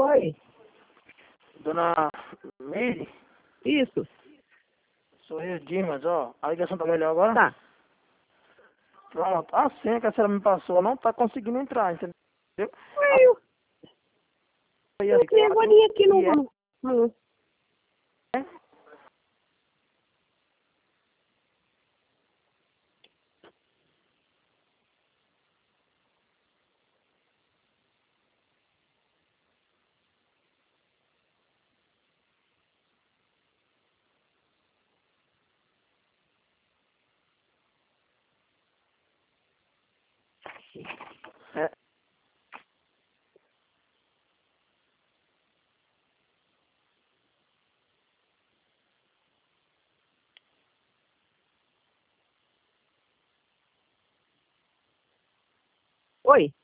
Oi, Dona Meire, isso. sou eu, Dimas, ó. A ligação tá melhor agora? Tá. Pronto. A senha que a senhora me passou não tá conseguindo entrar, entendeu? Ué, eu Aí, entrei agora aqui no... e é, no- é, Oi.